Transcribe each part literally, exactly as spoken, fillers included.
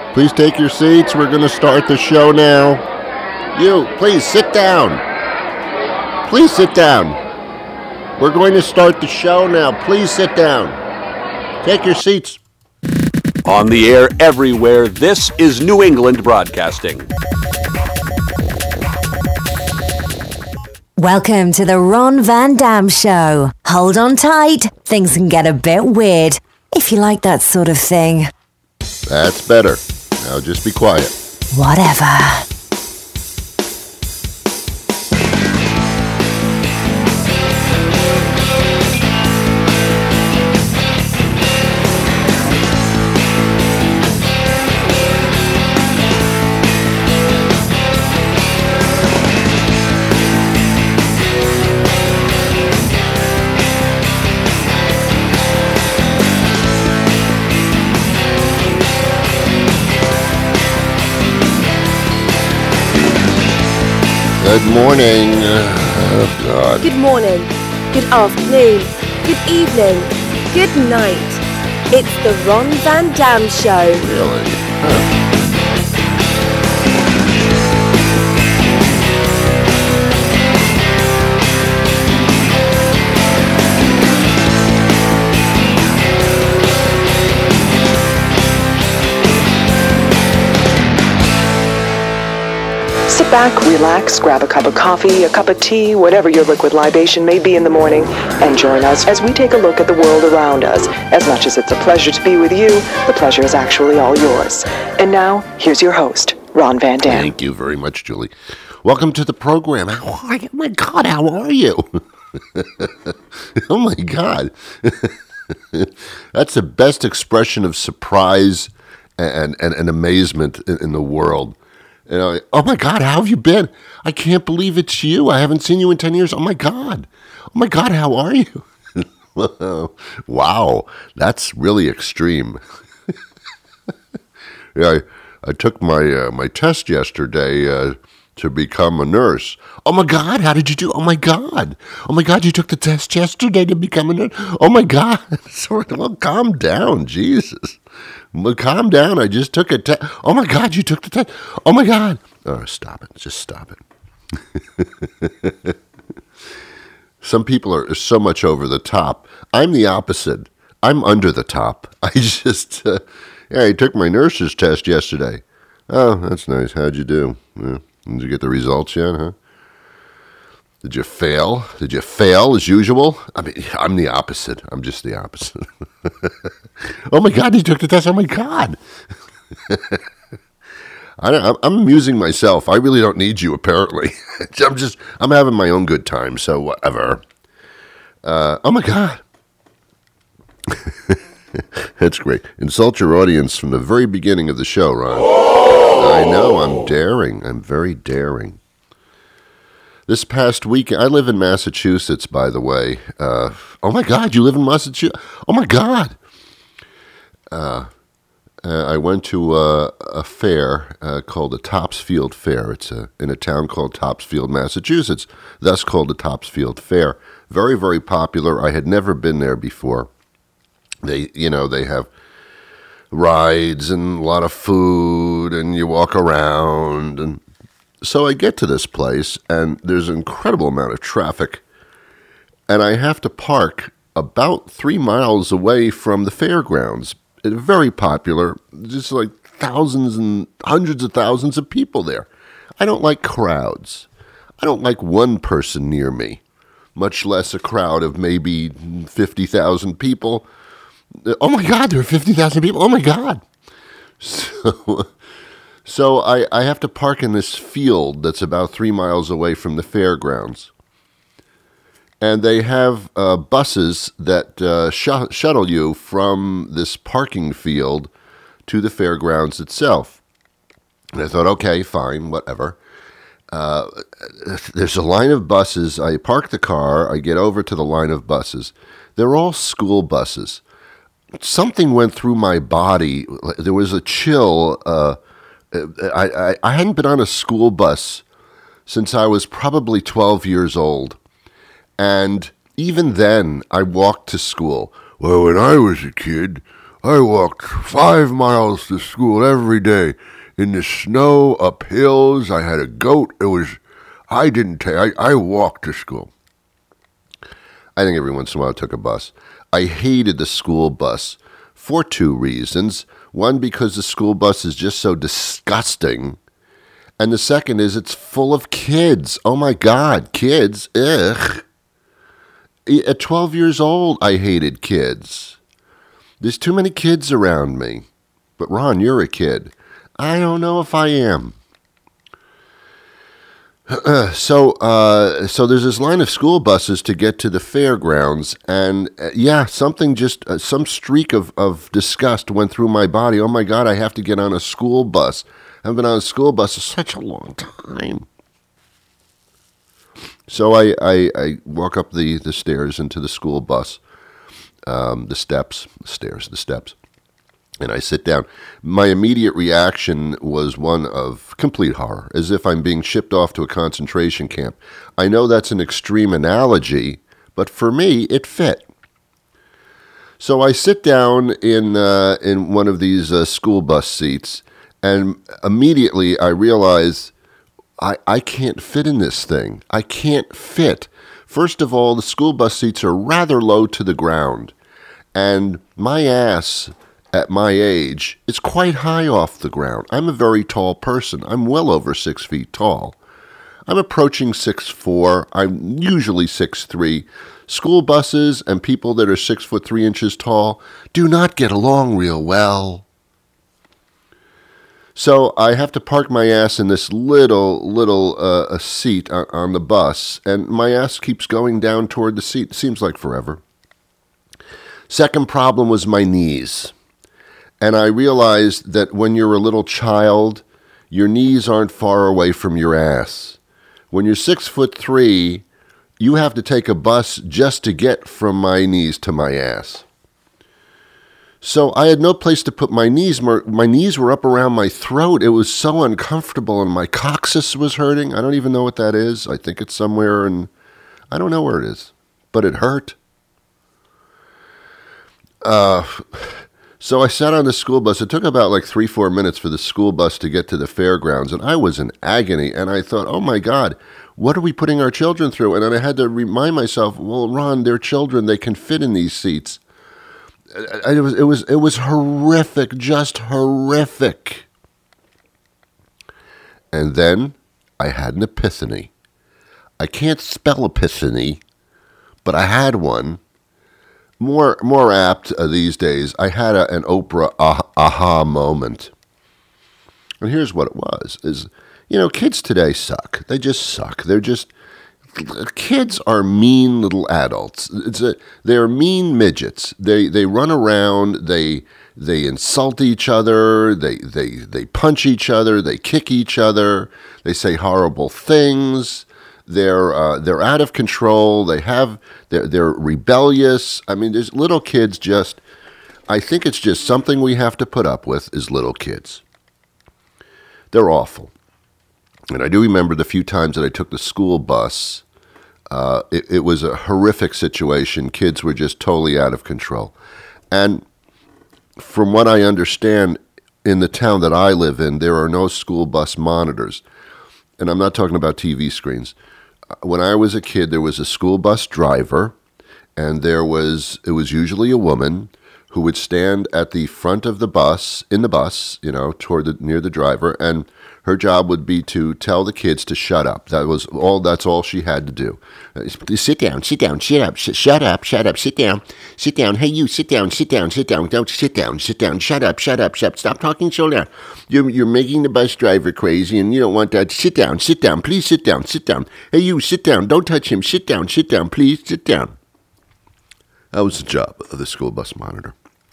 Please take your seats. We're going to start the show now. You, please sit down. Please sit down. We're going to start the show now. Please sit down. Take your seats. On the air everywhere, this is New England Broadcasting. Welcome to the Ron Van Dam Show. Hold on tight. Things can get a bit weird, if you like that sort of thing. That's better. Now just be quiet. Whatever. Good morning. Oh, God. Good morning, good afternoon, good evening, good night. It's the Ron Van Dam Show. Really? Huh. Sit back, relax, grab a cup of coffee, a cup of tea, whatever your liquid libation may be in the morning, and join us as we take a look at the world around us. As much as it's a pleasure to be with you, the pleasure is actually all yours. And now, here's your host, Ron Van Dam. Thank you very much, Julie. Welcome to the program. How are you? Oh, my God, how are you? Oh, my God. That's the best expression of surprise and, and, and amazement in, in the world. You know, oh my God, how have you been? I can't believe it's you. I haven't seen you in ten years. Oh my God. Oh my God, how are you? Wow, that's really extreme. Yeah, I, I took my uh, my test yesterday uh, to become a nurse. Oh my God, how did you do? Oh my God. Oh my God, you took the test yesterday to become a nurse. Oh my God. Well, calm down, Jesus. Well, calm down. I just took a test. Oh, my God, you took the test. Oh, my God. Oh, stop it. Just stop it. Some people are so much over the top. I'm the opposite. I'm under the top. I just, uh, yeah, I took my nurse's test yesterday. Oh, that's nice. How'd you do? Yeah. Did you get the results yet, huh? Did you fail? Did you fail as usual? I mean, I'm the opposite. I'm just the opposite. Oh my God, you took the test. Oh my God. I don't, I'm amusing myself. I really don't need you, apparently. I'm just, I'm having my own good time, so whatever. Uh, oh my God. That's great. Insult your audience from the very beginning of the show, Ron. Oh! I know, I'm daring. I'm very daring. This past week, I live in Massachusetts, by the way. Uh, oh, my God, you live in Massachusetts? Oh, my God. Uh, uh, I went to uh, a fair uh, called the Topsfield Fair. It's a, in a town called Topsfield, Massachusetts, thus called the Topsfield Fair. Very, very popular. I had never been there before. They, you know, they have rides and a lot of food, and you walk around, and so I get to this place, and there's an incredible amount of traffic, and I have to park about three miles away from the fairgrounds. It's very popular, just like thousands and hundreds of thousands of people there. I don't like crowds. I don't like one person near me, much less a crowd of maybe fifty thousand people. Oh, my God, there are fifty thousand people. Oh, my God. So... So I, I have to park in this field that's about three miles away from the fairgrounds. And they have uh, buses that uh, sh- shuttle you from this parking field to the fairgrounds itself. And I thought, okay, fine, whatever. Uh, there's a line of buses. I park the car. I get over to the line of buses. They're all school buses. Something went through my body. There was a chill. Uh, I, I, I hadn't been on a school bus since I was probably twelve years old. And even then, I walked to school. Well, when I was a kid, I walked five miles to school every day in the snow, up hills. I had a goat. It was, I didn't take, I, I walked to school. I think every once in a while I took a bus. I hated the school bus for two reasons. One, because the school bus is just so disgusting. And the second is it's full of kids. Oh my God, kids. Ugh. At twelve years old, I hated kids. There's too many kids around me. But Ron, you're a kid. I don't know if I am. Uh, so, uh, so there's this line of school buses to get to the fairgrounds, and uh, yeah, something just, uh, some streak of, of disgust went through my body. Oh my God, I have to get on a school bus. I haven't been on a school bus for such a long time. So I, I, I walk up the, the stairs into the school bus, um, the steps, the stairs, the steps. And I sit down. My immediate reaction was one of complete horror, as if I'm being shipped off to a concentration camp. I know that's an extreme analogy, but for me, it fit. So I sit down in uh, in one of these uh, school bus seats, and immediately I realize I, I can't fit in this thing. I can't fit. First of all, the school bus seats are rather low to the ground, and my ass at my age, it's quite high off the ground. I'm a very tall person. I'm well over six feet tall. I'm approaching six foot four. I'm usually six foot three. School buses and people that are six foot three inches tall do not get along real well. So I have to park my ass in this little, little uh, a seat on, on the bus, and my ass keeps going down toward the seat. It seems like forever. Second problem was my knees. And I realized that when you're a little child, your knees aren't far away from your ass. When you're six foot three, you have to take a bus just to get from my knees to my ass. So I had no place to put my knees. My knees were up around my throat. It was so uncomfortable, and my coccyx was hurting. I don't even know what that is. I think it's somewhere, and I don't know where it is, but it hurt. Uh... So I sat on the school bus. It took about like three, four minutes for the school bus to get to the fairgrounds, and I was in agony, and I thought, oh my God, what are we putting our children through? And then I had to remind myself, well, Ron, they're children. They can fit in these seats. It was, it was, it was horrific, just horrific. And then I had an epiphany. I can't spell epiphany, but I had one. More more apt uh, these days, I had a, an Oprah ah, aha moment. And here's what it was, is, you know, kids today suck. They just suck. They're just, kids are mean little adults. It's a, they're mean midgets. They they run around, they they insult each other, they, they, they punch each other, they kick each other, they say horrible things. They're uh, they're out of control. They have they're they're rebellious. I mean, there's little kids. Just, I think it's just something we have to put up with as little kids. They're awful. And I do remember the few times that I took the school bus. Uh, it, it was a horrific situation. Kids were just totally out of control. And from what I understand, in the town that I live in, there are no school bus monitors. And I'm not talking about T V screens. When I was a kid, there was a school bus driver, and there was, it was usually a woman who would stand at the front of the bus, in the bus, you know, toward the, near the driver, and her job would be to tell the kids to shut up. That was all, that's all she had to do. Uh, sit down, sit down, shut up, sh- shut up, shut up, sit down, sit down, hey you, sit down, sit down, sit down, don't sit down, sit down, shut up, shut up, shut up, stop talking so loud. You're, you're making the bus driver crazy, and you don't want that. Sit down, sit down, please sit down, sit down. Hey you, sit down, don't touch him, sit down, sit down, please sit down. That was the job of the school bus monitor.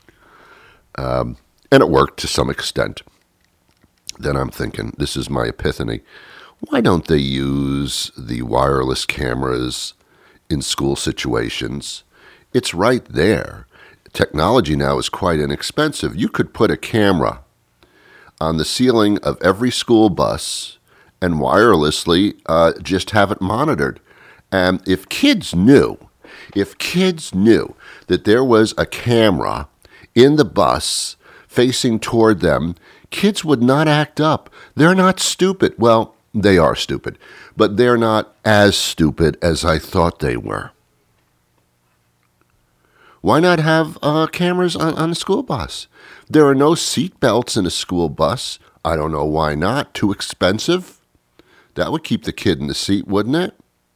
Um, and it worked to some extent. Then I'm thinking, this is my epiphany. Why don't they use the wireless cameras in school situations? It's right there. Technology now is quite inexpensive. You could put a camera on the ceiling of every school bus and wirelessly uh, just have it monitored. And if kids knew, if kids knew that there was a camera in the bus facing toward them, kids would not act up. They're not stupid. Well, they are stupid, but they're not as stupid as I thought they were. Why not have uh, cameras on, on a school bus? There are no seat belts in a school bus. I don't know why not. Too expensive? That would keep the kid in the seat, wouldn't it?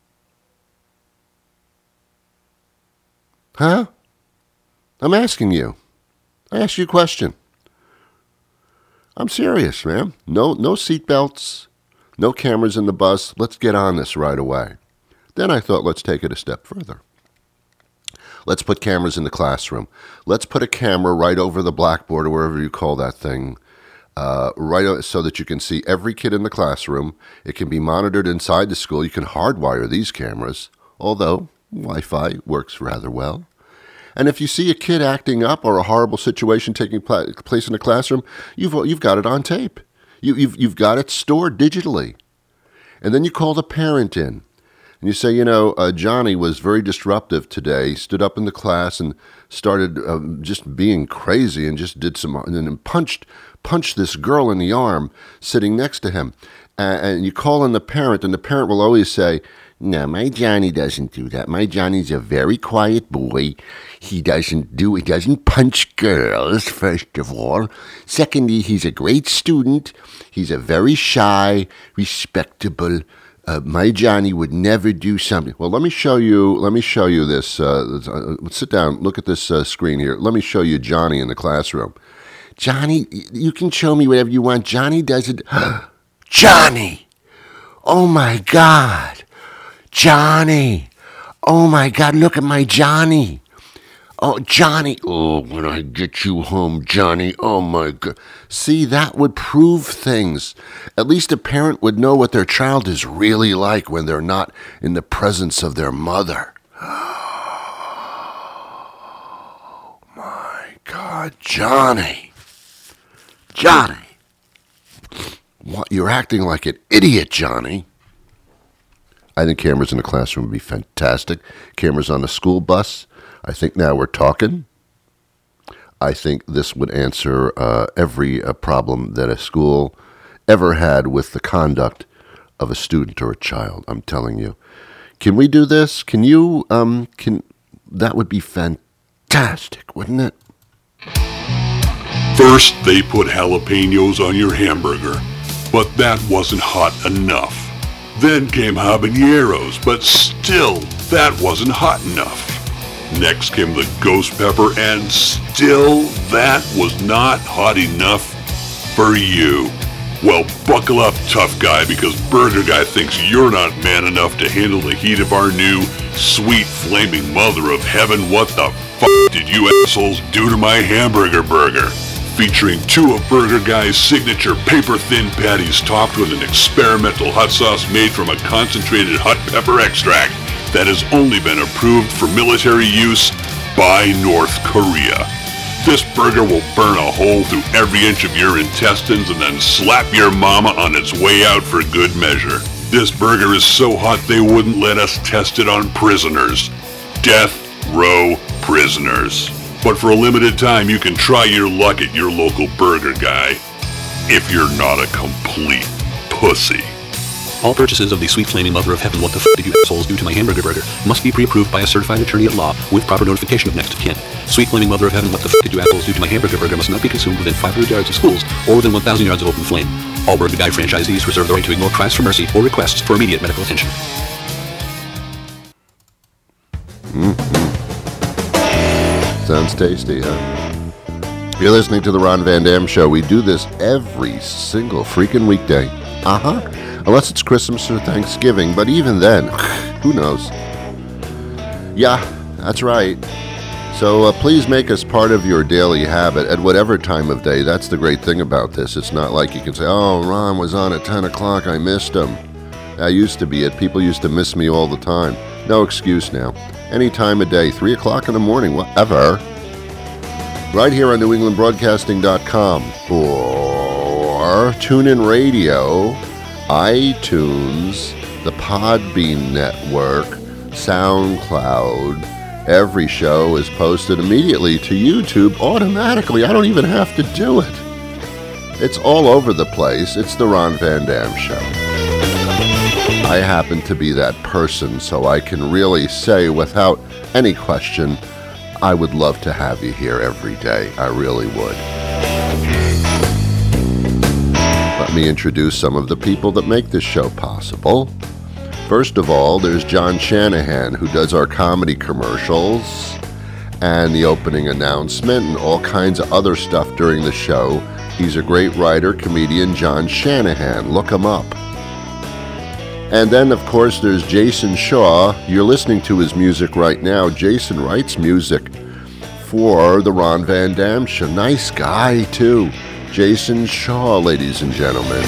Huh? I'm asking you. I asked you a question. I'm serious, man. No, no seat belts, no cameras in the bus. Let's get on this right away. Then I thought, let's take it a step further. Let's put cameras in the classroom. Let's put a camera right over the blackboard or wherever you call that thing, uh, right so that you can see every kid in the classroom. It can be monitored inside the school. You can hardwire these cameras, although Wi-Fi works rather well. And if you see a kid acting up or a horrible situation taking pla- place in a classroom, you've you've got it on tape. You, you've you've got it stored digitally. And then you call the parent in. And you say, you know, uh, Johnny was very disruptive today, stood up in the class and started uh, just being crazy and just did some, and then punched, punched this girl in the arm sitting next to him. Uh, and you call in the parent, and the parent will always say, no, my Johnny doesn't do that. My Johnny's a very quiet boy. He doesn't do, he doesn't punch girls, first of all. Secondly, he's a great student. He's a very shy, respectable Uh, my Johnny would never do something. Well, let me show you. Let me show you this. Uh, uh, sit down. Look at this uh, screen here. Let me show you Johnny in the classroom. Johnny, you can show me whatever you want. Johnny does it. Johnny! Oh my God! Johnny! Oh my God! Look at my Johnny! Oh, Johnny. Oh, when I get you home, Johnny. Oh, my God. See, that would prove things. At least a parent would know what their child is really like when they're not in the presence of their mother. Oh, my God. Johnny. Johnny. What? You're acting like an idiot, Johnny. I think cameras in the classroom would be fantastic. Cameras on the school bus. I think now we're talking. I think this would answer uh, every uh, problem that a school ever had with the conduct of a student or a child. I'm telling you. Can we do this? Can you? Um, can that would be fantastic, wouldn't it? First, they put jalapenos on your hamburger, but that wasn't hot enough. Then came habaneros, but still, that wasn't hot enough. Next came the ghost pepper, and still that was not hot enough for you. Well, buckle up, tough guy, because Burger Guy thinks you're not man enough to handle the heat of our new, sweet, flaming mother of heaven. What the fuck did you assholes do to my hamburger burger? Featuring two of Burger Guy's signature paper-thin patties topped with an experimental hot sauce made from a concentrated hot pepper extract that has only been approved for military use by North Korea. This burger will burn a hole through every inch of your intestines and then slap your mama on its way out for good measure. This burger is so hot they wouldn't let us test it on prisoners. Death row prisoners. But for a limited time, you can try your luck at your local Burger Guy. If you're not a complete pussy. All purchases of the sweet flaming mother of heaven, what the f*** did you assholes do to my hamburger burger, must be pre-approved by a certified attorney at law with proper notification of next of kin. Sweet flaming mother of heaven, what the f*** did you assholes do to my hamburger burger must not be consumed within five hundred yards of schools or within one thousand yards of open flame. All Burger Guy franchisees reserve the right to ignore cries for mercy or requests for immediate medical attention. Mm-hmm. Sounds tasty, huh? You're listening to the Ron Van Dam Show. We do this every single freaking weekday. Uh-huh. Unless it's Christmas or Thanksgiving, but even then, who knows? Yeah, that's right. So uh, please make us part of your daily habit at whatever time of day. That's the great thing about this. It's not like you can say, oh, Ron was on at ten o'clock, I missed him. That used to be it. People used to miss me all the time. No excuse now. Any time of day, three o'clock in the morning, whatever. Right here on New England Broadcasting dot com or TuneIn Radio, iTunes, the Podbean Network, SoundCloud, Every show is posted immediately to YouTube automatically. I don't even have to do it. It's all over the place. It's the Ron Van Dam Show. I happen to be that person, so I can really say without any question, I would love to have you here every day. I really would. Let me introduce some of the people that make this show possible. First of all, there's John Shanahan, who does our comedy commercials and the opening announcement and all kinds of other stuff during the show. He's a great writer, comedian, John Shanahan. Look him up. And then, of course, there's Jason Shaw. You're listening to his music right now. Jason writes music for the Ron Van Dam Show. Nice guy, too. Jason Shaw, ladies and gentlemen.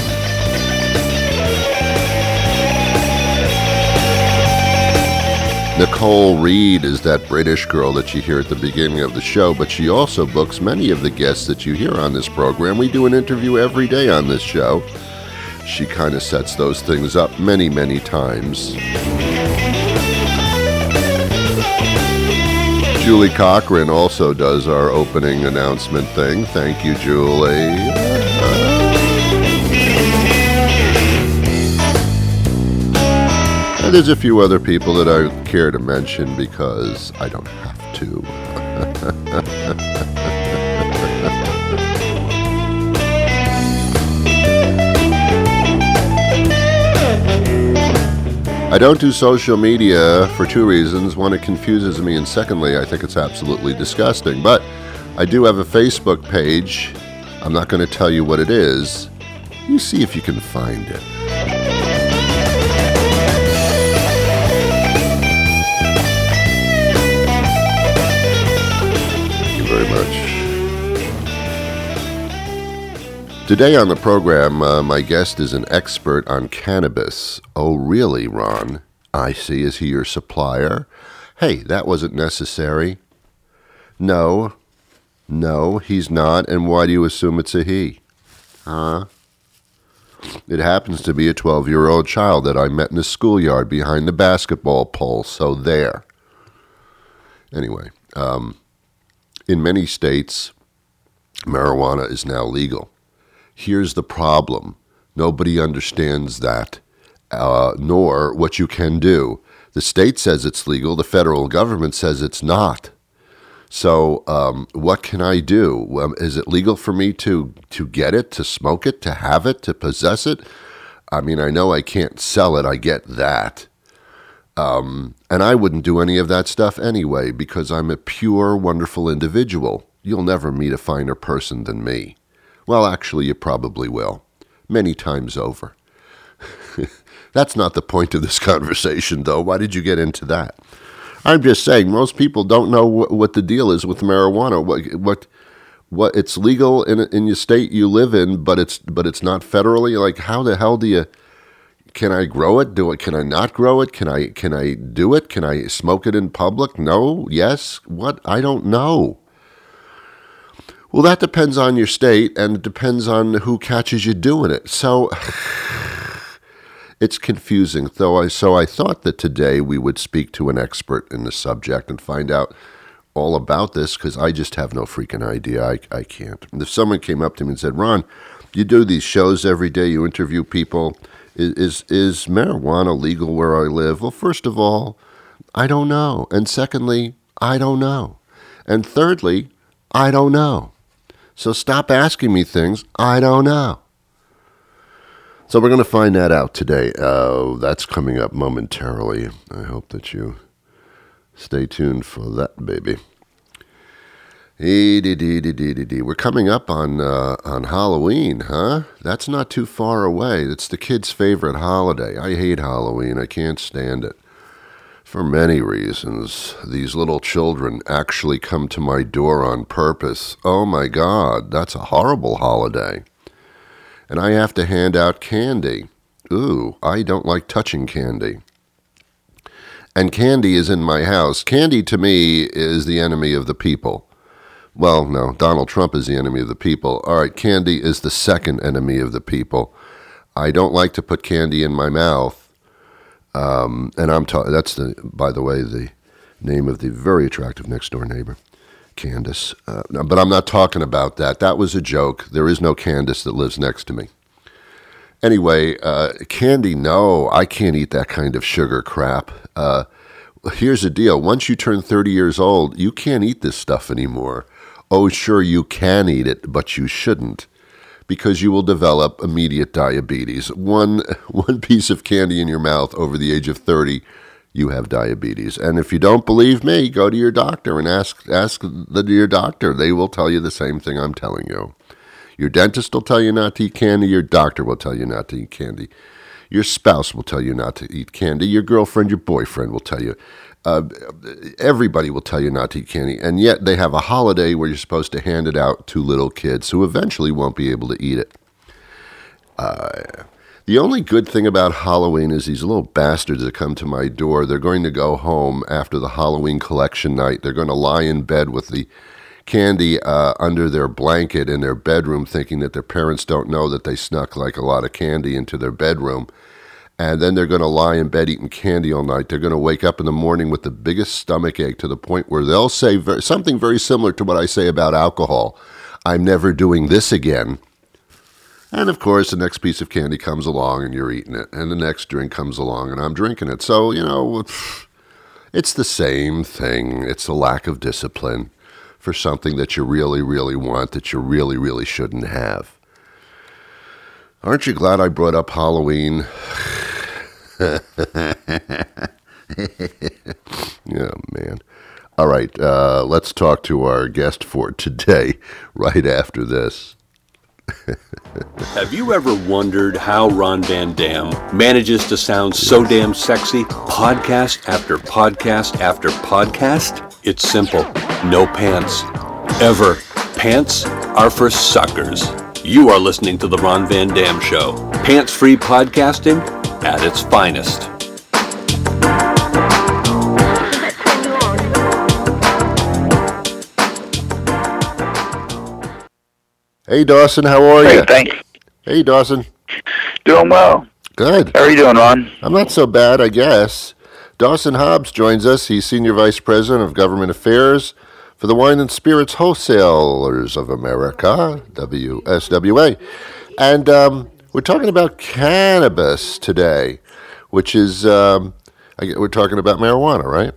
Nicole Reed is that British girl that you hear at the beginning of the show, but she also books many of the guests that you hear on this program. We do an interview every day on this show. She kind of sets those things up many, many times. Julie Cochran also does our opening announcement thing. Thank you, Julie. And there's a few other people that I care to mention because I don't have to. I don't do social media for two reasons. One, it confuses me, and secondly, I think it's absolutely disgusting. But I do have a Facebook page. I'm not going to tell you what it is. You see if you can find it. Thank you very much. Today on the program, uh, my guest is an expert on cannabis. Oh, really, Ron? I see. Is he your supplier? Hey, that wasn't necessary. No. No, he's not. And why do you assume it's a he? Huh? It happens to be a twelve-year-old child that I met in the schoolyard behind the basketball pole, so there. Anyway, um, in many states, marijuana is now legal. Here's the problem. Nobody understands that, uh, nor what you can do. The state says it's legal. The federal government says it's not. So um, what can I do? Um, is it legal for me to, to get it, to smoke it, to have it, to possess it? I mean, I know I can't sell it. I get that. Um, and I wouldn't do any of that stuff anyway because I'm a pure, wonderful individual. You'll never meet a finer person than me. Well, actually, you probably will. Many times over. That's not the point of this conversation, though. Why did you get into that? I'm just saying, most people don't know wh- what the deal is with marijuana. What, what, what? It's legal in in your state you live in, but it's but it's not federally. Like, how the hell do you? Can I grow it? Do it? Can I not grow it? Can I can I do it? Can I smoke it in public? No. Yes. What? I don't know. Well, that depends on your state, and it depends on who catches you doing it. So it's confusing. Though I, so I thought that today we would speak to an expert in the subject and find out all about this, because I just have no freaking idea. I, I can't. If someone came up to me and said, Ron, you do these shows every day, you interview people, is, is, is marijuana legal where I live? Well, first of all, I don't know. And secondly, I don't know. And thirdly, I don't know. So stop asking me things I don't know. So we're going to find that out today. Uh, that's coming up momentarily. I hope that you stay tuned for that, baby. We're coming up on uh, on Halloween, huh? That's not too far away. It's the kids' favorite holiday. I hate Halloween. I can't stand it. For many reasons. These little children actually come to my door on purpose. Oh my God, that's a horrible holiday. And I have to hand out candy. Ooh, I don't like touching candy. And candy is in my house. Candy to me is the enemy of the people. Well, no, Donald Trump is the enemy of the people. All right, candy is the second enemy of the people. I don't like to put candy in my mouth. Um, and I'm talking, that's the, by the way, the, name of the very attractive next-door neighbor, Candace. Uh, no, but I'm not talking about that. That was a joke. There is no Candace that lives next to me. Anyway, uh, candy, no, I can't eat that kind of sugar crap. Uh, here's the deal. Once you turn thirty years old, you can't eat this stuff anymore. Oh, sure, you can eat it, but you shouldn't, because you will develop immediate diabetes. One one piece of candy in your mouth over the age of thirty, you have diabetes. And if you don't believe me, go to your doctor and ask ask the, your doctor. They will tell you the same thing I'm telling you. Your dentist will tell you not to eat candy. Your doctor will tell you not to eat candy. Your spouse will tell you not to eat candy. Your girlfriend, your boyfriend will tell you. Uh, everybody will tell you not to eat candy. And yet they have a holiday where you're supposed to hand it out to little kids who eventually won't be able to eat it. Uh, the only good thing about Halloween is these little bastards that come to my door. They're going to go home after the Halloween collection night. They're going to lie in bed with the candy uh, under their blanket in their bedroom, thinking that their parents don't know that they snuck like a lot of candy into their bedroom. And then they're going to lie in bed eating candy all night. They're going to wake up in the morning with the biggest stomach ache to the point where they'll say very, something very similar to what I say about alcohol. I'm never doing this again. And, of course, the next piece of candy comes along and you're eating it. And the next drink comes along and I'm drinking it. So, you know, it's the same thing. It's a lack of discipline for something that you really, really want that you really, really shouldn't have. Aren't you glad I brought up Halloween? Oh, man. All right, uh, let's talk to our guest for today right after this. Have you ever wondered how Ron Van Dam manages to sound so damn sexy, podcast after podcast after podcast? It's simple. No pants. Ever. Pants are for suckers. You are listening to The Ron Van Dam Show. Pants-free podcasting at its finest. Hey, Dawson, how are Hey, you? thanks. Hey, Dawson. Doing well. Good. How are you doing, Ron? I'm not so bad, I guess. Dawson Hobbs joins us. He's Senior Vice President of Government Affairs for the Wine and Spirits Wholesalers of America, W S W A. And um, we're talking about cannabis today, which is, um, I get, we're talking about marijuana, right?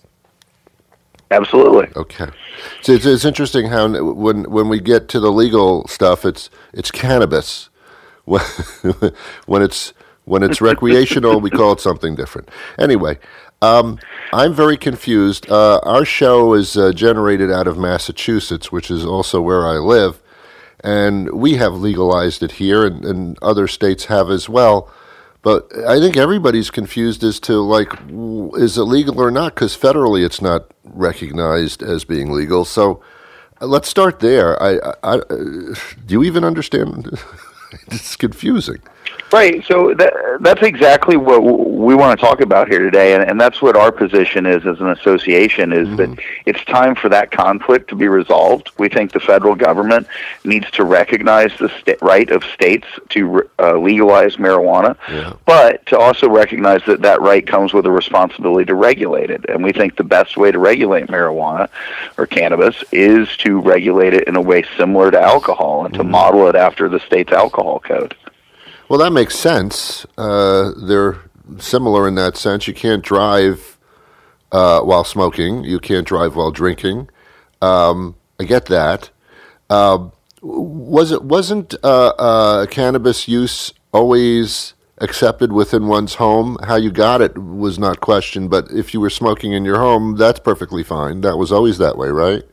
Absolutely. Okay. So it's, it's interesting how when when we get to the legal stuff, it's it's cannabis. When, when it's when it's recreational, we call it something different. Anyway, um, I'm very confused. Uh, our show is uh, generated out of Massachusetts, which is also where I live, and we have legalized it here, and, and other states have as well. But I think everybody's confused as to, like, is it legal or not? Because federally it's not recognized as being legal. So uh, let's start there. I, I, I, do you even understand? It's confusing. Right. So that, that's exactly what we want to talk about here today, and, and that's what our position is as an association, is mm-hmm. that it's time for that conflict to be resolved. We think the federal government needs to recognize the sta- right of states to uh, legalize marijuana, yeah. but to also recognize that that right comes with a responsibility to regulate it. And we think the best way to regulate marijuana or cannabis is to regulate it in a way similar to alcohol and to mm-hmm. model it after the state's alcohol code. Well, that makes sense. Uh, they're similar in that sense. You can't drive uh, while smoking. You can't drive while drinking. Um, I get that. Uh, was it wasn't uh, uh, cannabis use always accepted within one's home? How you got it was not questioned, but if you were smoking in your home, that's perfectly fine. That was always that way, right?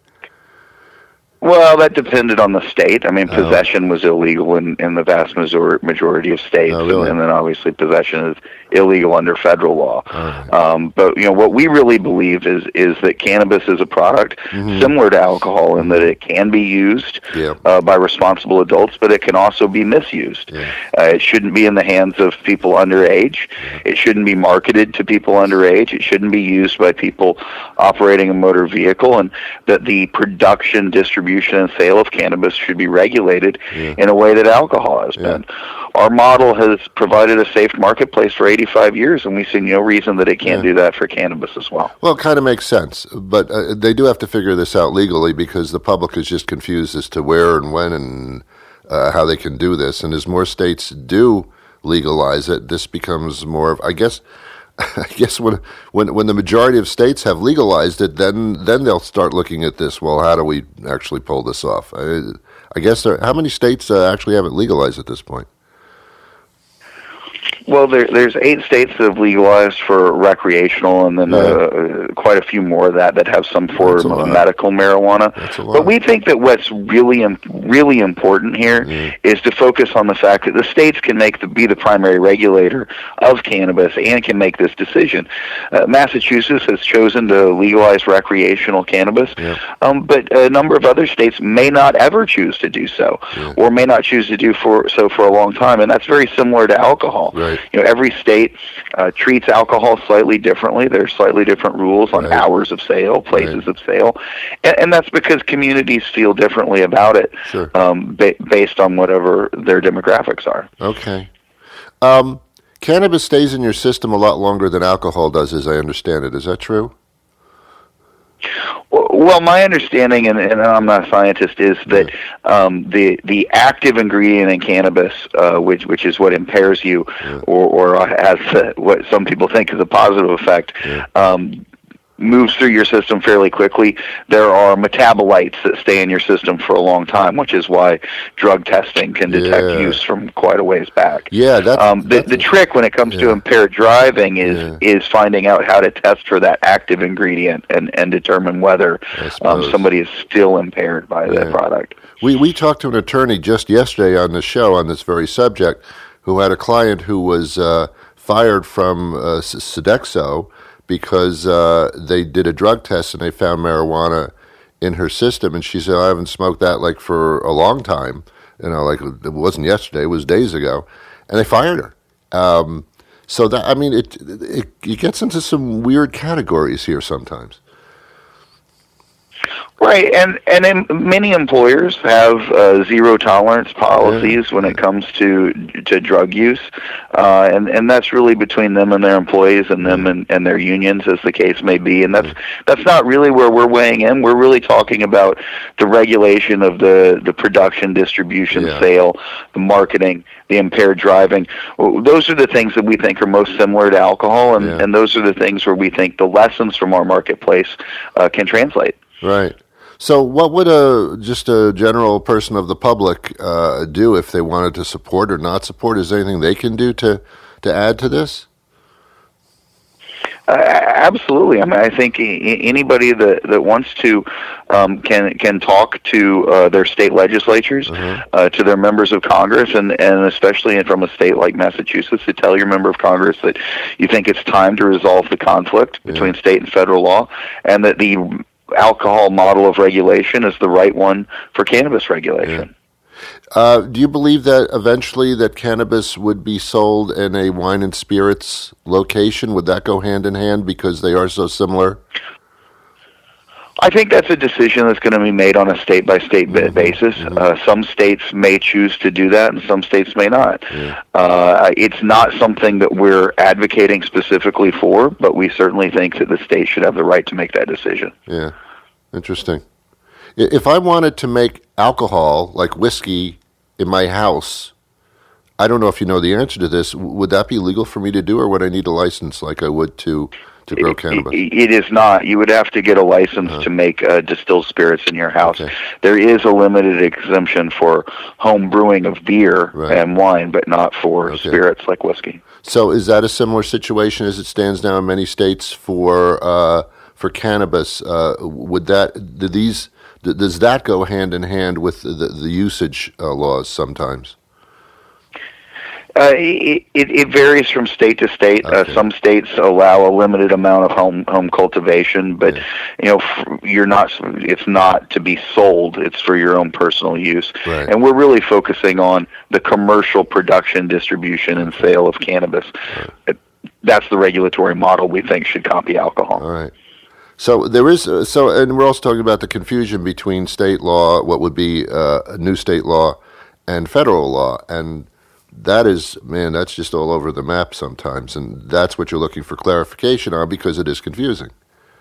Well, that depended on the state. I mean, oh. possession was illegal in, in the vast majority of states, oh, really? and, and then obviously possession is illegal under federal law. Right. Um, but you know, what we really believe is is that cannabis is a product mm-hmm. similar to alcohol in that it can be used yeah. uh, by responsible adults, but it can also be misused. Yeah. Uh, it shouldn't be in the hands of people underage. Yeah. It shouldn't be marketed to people underage. It shouldn't be used by people operating a motor vehicle, and that the production, distribution, distribution and sale of cannabis should be regulated Yeah. in a way that alcohol has Yeah. been. Our model has provided a safe marketplace for eighty-five years, and we see no reason that it can't Yeah. do that for cannabis as well. Well, it kind of makes sense, but uh, they do have to figure this out legally because the public is just confused as to where and when and uh, how they can do this. And as more states do legalize it, this becomes more of, I guess, I guess when when when the majority of states have legalized it, then then they'll start looking at this. Well, how do we actually pull this off? I, I guess there, how many states uh, actually have it legalized at this point? Well, there, there's eight states that have legalized for recreational, and then Yeah. uh, quite a few more of that that have some That's a form lot. of medical marijuana. That's a lot. But we think that what's really im- really important here Yeah. is to focus on the fact that the states can make the, be the primary regulator of cannabis and can make this decision. Uh, Massachusetts has chosen to legalize recreational cannabis, Yeah. um, but a number of other states may not ever choose to do so, Yeah. or may not choose to do for so for a long time, and that's very similar to alcohol. Right. You know, every state uh, treats alcohol slightly differently. There's slightly different rules on Right. hours of sale, places Right. of sale, and, and that's because communities feel differently about it, Sure. um, ba- based on whatever their demographics are. Okay. Um, cannabis stays in your system a lot longer than alcohol does, as I understand it. Is that true? Well, my understanding, and, and I'm not a scientist, is that um, the the active ingredient in cannabis, uh, which which is what impairs you, Yeah. or or has uh, what some people think is a positive effect, Yeah. um, moves through your system fairly quickly. There are metabolites that stay in your system for a long time, which is why drug testing can detect Yeah. use from quite a ways back. Yeah, that's, Um, the, that's the trick when it comes to yeah. impaired driving is Yeah. is finding out how to test for that active ingredient and, and determine whether I um, suppose. somebody is still impaired by Yeah. that product. We we talked to an attorney just yesterday on the show on this very subject, who had a client who was uh, fired from uh, S- Sodexo because uh, they did a drug test and they found marijuana in her system, and she said, "I haven't smoked that like for a long time." You know, like it wasn't yesterday; it was days ago, and they fired her. Um, so that I mean, it, it it gets into some weird categories here sometimes. Right, and and then many employers have uh, zero tolerance policies when it comes to to drug use, uh, and and that's really between them and their employees, and them and, and their unions, as the case may be. And that's that's not really where we're weighing in. We're really talking about the regulation of the the production, distribution, Yeah. sale, the marketing, the impaired driving. Well, those are the things that we think are most similar to alcohol, and, Yeah. and those are the things where we think the lessons from our marketplace uh, can translate. Right. So, what would a just a general person of the public uh, do if they wanted to support or not support? Is there anything they can do to to add to this? Uh, absolutely. I mean, I think I- anybody that, that wants to um, can can talk to uh, their state legislatures, Uh-huh. uh, to their members of Congress, and, and especially from a state like Massachusetts, to tell your member of Congress that you think it's time to resolve the conflict Yeah. between state and federal law, and that the alcohol model of regulation is the right one for cannabis regulation. Uh, do you believe that eventually that cannabis would be sold in a wine and spirits location? Would that go hand in hand because they are so similar? I think that's a decision that's going to be made on a state-by-state ba- basis. Uh, some states may choose to do that, and some states may not. Yeah. Uh, it's not something that we're advocating specifically for, but we certainly think that the state should have the right to make that decision. Yeah, interesting. I- If I wanted to make alcohol, like whiskey, in my house, I don't know if you know the answer to this, w- would that be legal for me to do, or would I need a license like I would to, to grow cannabis? It, it is not. You would have to get a license to make uh, distilled spirits in your house. Okay. There is a limited exemption for home brewing of beer Right. and wine, but not for Okay. spirits like whiskey. So is that a similar situation as it stands now in many states for uh, for cannabis? Uh, would that do these th- does that go hand in hand with the, the usage uh, laws sometimes? Uh, it, it, it varies from state to state. Okay. Uh, some states allow a limited amount of home home cultivation, but Yeah. you know f- you're not. It's not to be sold. It's for your own personal use. Right. And we're really focusing on the commercial production, distribution, and sale of cannabis. It- That's the regulatory model we think should copy alcohol. All right. So there is, uh, so, and we're also talking about the confusion between state law, what would be uh, a new state law, and federal law. And that is, man, that's just all over the map sometimes. And that's what you're looking for clarification on because it is confusing.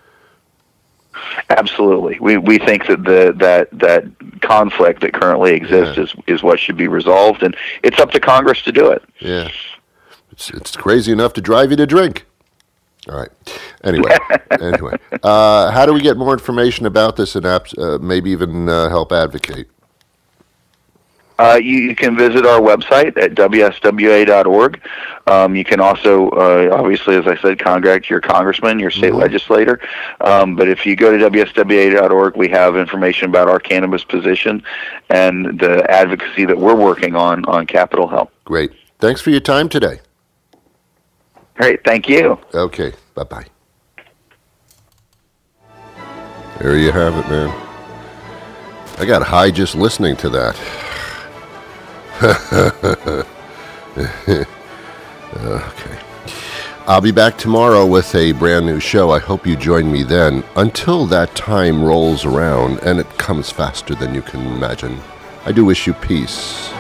Absolutely. We we think that the that that conflict that currently exists yeah. is, is what should be resolved, and it's up to Congress to do it. Yeah. It's it's crazy enough to drive you to drink. All right. Anyway, anyway, uh, how do we get more information about this and uh, maybe even uh, help advocate? Uh, you, you can visit our website at w s w a dot org. Um, you can also, uh, obviously, as I said, contact your congressman, your state mm-hmm. legislator. Um, but if you go to w s w a dot org, we have information about our cannabis position and the advocacy that we're working on on Capitol Hill. Great. Thanks for your time today. Great. Thank you. Okay. Bye-bye. There you have it, man. I got high just listening to that. Okay. I'll be back tomorrow with a brand new show. I hope you join me then. Until that time rolls around, and it comes faster than you can imagine, I do wish you peace.